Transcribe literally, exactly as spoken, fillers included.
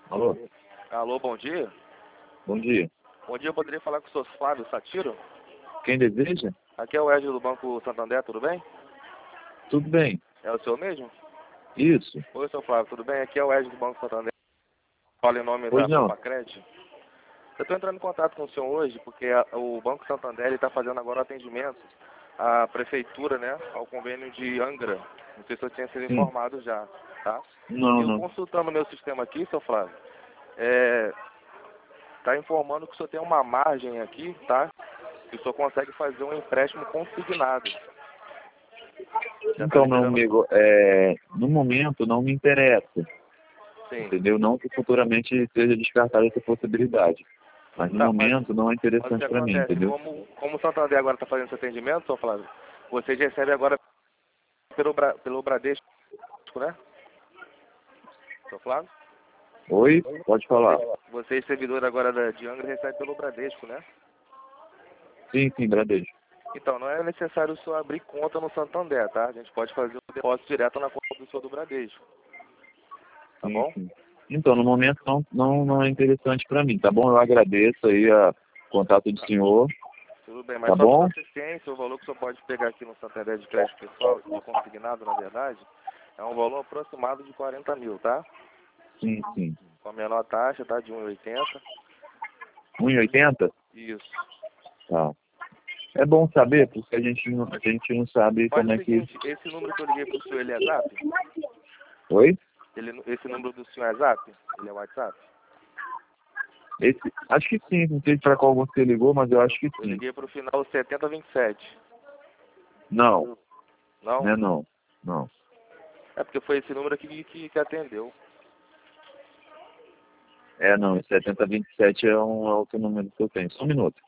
Alô? Alô, bom dia. Bom dia. Bom dia, eu poderia falar com o senhor Flávio Satiro? Quem deseja? Aqui é o Edson do Banco Santander, tudo bem? Tudo bem. É o senhor mesmo? Isso. Oi, senhor Flávio, tudo bem? Aqui é o Edson do Banco Santander. Fala em nome Pois da não. Compacred. Eu estou entrando em contato com o senhor hoje porque a- o Banco Santander está fazendo agora atendimento à prefeitura, né, ao convênio de Angra. Não sei se eu tinha sido Sim. informado já, tá? Não, Eu não. consultando o meu sistema aqui, seu Flávio, é, tá informando que o senhor tem uma margem aqui, tá? Que o senhor consegue fazer um empréstimo consignado. Já tá Então, meu liberando? amigo, é, no momento não me interessa, Sim. entendeu? Não que futuramente seja descartada essa possibilidade. Mas no Tá, mas, momento não é mas o que interessante para mim, acontece? entendeu? Como, como o Santander agora está fazendo esse atendimento, seu Flávio, vocês recebem agora pelo, Bra- pelo Bradesco, né? Seu Flávio? Oi? Pode falar. Vocês, servidor agora da, de Angra, recebem pelo Bradesco, né? Sim, sim, Bradesco. Então, não é necessário o senhor abrir conta no Santander, tá? A gente pode fazer o depósito direto na conta do senhor do Bradesco. Tá Sim, bom? sim. Então, no momento não, não, não é interessante para mim, tá bom? Eu agradeço aí a contato do senhor, Tudo bem, mas tá só para bom? você ter ciência, o valor que o senhor pode pegar aqui no Santander de crédito pessoal, de consignado, na verdade, é um valor aproximado de quarenta mil, tá? Sim, sim. Com a menor taxa, tá? De um e oitenta. um e oitenta? Isso. Tá. É bom saber, porque a gente não, a gente não sabe Faz como o é que... seguinte, esse número que eu liguei pro senhor, ele é Zap? Oi? Ele, esse número do senhor é Zap? Ele é WhatsApp? Esse, acho que sim, não sei para qual você ligou, mas eu acho que Eu sim. liguei pro final setenta vinte e sete. Não, Não? né não, não. É porque foi esse número aqui que, que atendeu. É não, setenta vinte e sete é um outro número que eu tenho. Só um minuto.